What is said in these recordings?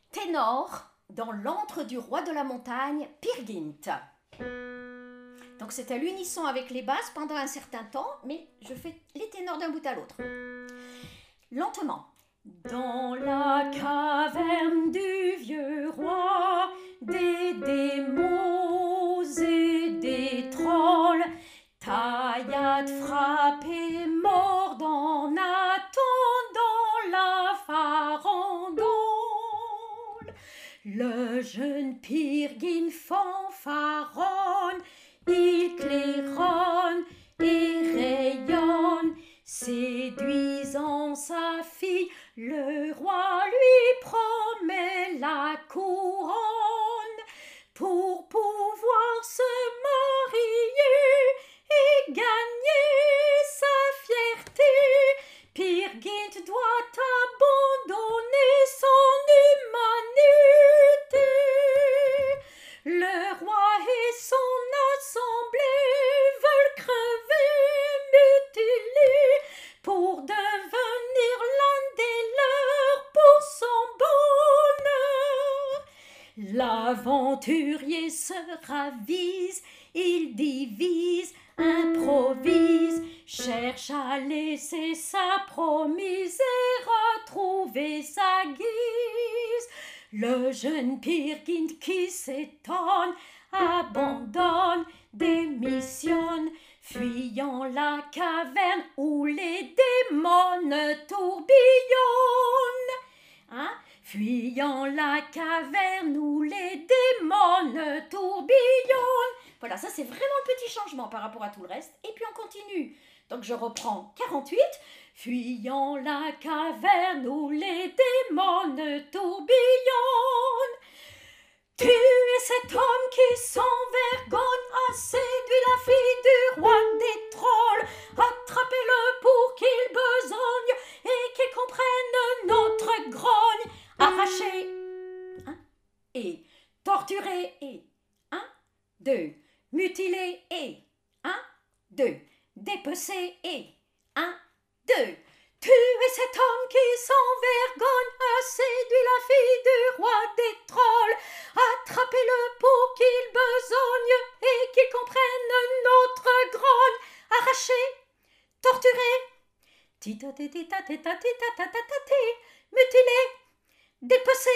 ténor dans l'antre du roi de la montagne, Peer Gynt. Donc c'est à l'unisson avec les basses pendant un certain temps, mais je fais les ténors d'un bout à l'autre. Lentement. Dans la caverne du vieux roi, des démons et des trolls, taillade, frappée, mordent en attendant la farandole. Le jeune Peer Gynt fanfaronne, il claironne et rayonne, séduisant sa fille, le roi lui promet la couronne. Pour pouvoir se marier et gagner sa fierté, Peer Gynt doit abandonner son humanité. Le roi et son assemblée veulent crever, mutilés, pour devenir l'un des leurs pour son bonheur. L'aventurier se ravise, il divise, improvise, cherche à laisser sa promise et retrouver sa guise. Le jeune Peer Gynt qui s'étonne, abandonne, démissionne, fuyant la caverne où les démons tourbillonnent. Hein? Fuyant la caverne où les démons tourbillonnent. Voilà, ça c'est vraiment le petit changement par rapport à tout le reste. Et puis on continue. Donc je reprends 48. Fuyant la caverne où les démons tourbillonnent. Tuez cet homme qui sans vergogne a séduit la fille du roi des trolls. Attrapez-le pour qu'il besogne et qu'il comprenne notre grogne. Arraché, et torturé, et 1, 2, mutilé, et 1, 2, dépecé, et 1, 2. Tuez cet homme qui sans vergogne a séduit la fille du roi des trolls. Attrapez-le pour qu'il besogne et qu'il comprenne notre grogne. Arraché, torturé, mutilé, dépecé,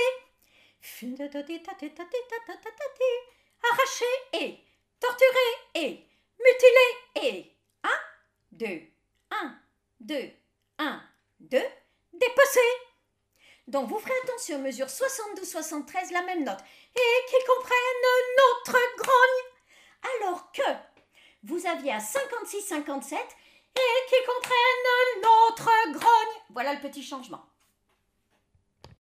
arraché et torturé et mutilé et 1, 2, 1, 2, 1, 2, dépecé. Donc vous ferez attention, mesure 72-73, la même note, et qu'ils comprennent notre grogne, alors que vous aviez à 56-57 et qu'ils comprennent notre grogne. Voilà le petit changement.